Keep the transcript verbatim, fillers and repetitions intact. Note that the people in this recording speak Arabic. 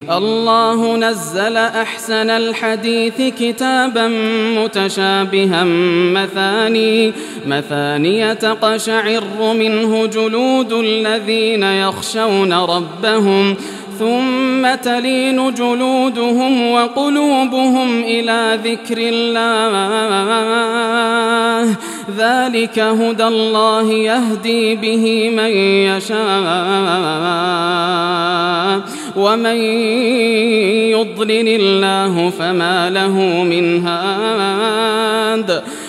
الله نزل أحسن الحديث كتابا متشابها مثاني مثانية تقشعر منه جلود الذين يخشون ربهم ثم تلين جلودهم وقلوبهم إلى ذكر الله ذلك هدى الله يهدي به من يشاء ومن يضلل الله فما له من هاد